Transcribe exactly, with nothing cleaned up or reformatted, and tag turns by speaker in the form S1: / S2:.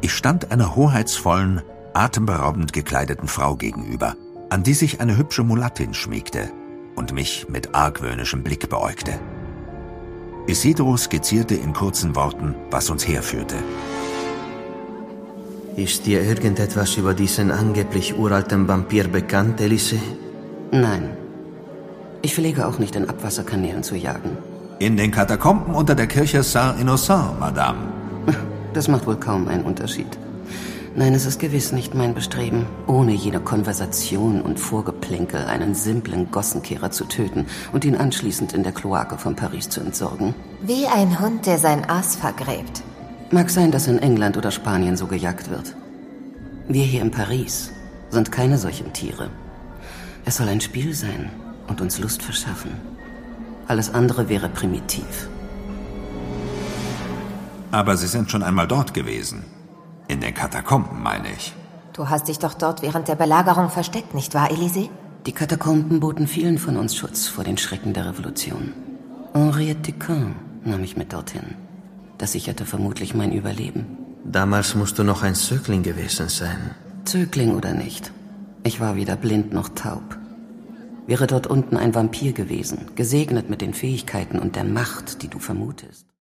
S1: Ich stand einer hoheitsvollen, atemberaubend gekleideten Frau gegenüber, an die sich eine hübsche Mulattin schmiegte und mich mit argwöhnischem Blick beäugte. Isidro skizzierte in kurzen Worten, was uns herführte.
S2: Ist dir irgendetwas über diesen angeblich uralten Vampir bekannt, Elise?
S3: Nein. Ich pflege auch nicht in Abwasserkanälen zu jagen.
S1: In den Katakomben unter der Kirche Saint-Innocent, Madame.
S3: Das macht wohl kaum einen Unterschied. Nein, es ist gewiss nicht mein Bestreben, ohne jede Konversation und Vorgeplänkel einen simplen Gossenkehrer zu töten und ihn anschließend in der Kloake von Paris zu entsorgen.
S4: Wie ein Hund, der sein Aas vergräbt.
S3: Mag sein, dass in England oder Spanien so gejagt wird. Wir hier in Paris sind keine solchen Tiere. Es soll ein Spiel sein und uns Lust verschaffen. Alles andere wäre primitiv.
S1: Aber Sie sind schon einmal dort gewesen. In den Katakomben, meine ich.
S4: Du hast dich doch dort während der Belagerung versteckt, nicht wahr, Elise?
S3: Die Katakomben boten vielen von uns Schutz vor den Schrecken der Revolution. Henriette Dupin nahm mich mit dorthin. Das sicherte vermutlich mein Überleben.
S2: Damals musst du noch ein Zögling gewesen sein.
S3: Zögling oder nicht. Ich war weder blind noch taub. Wäre dort unten ein Vampir gewesen, gesegnet mit den Fähigkeiten und der Macht, die du vermutest.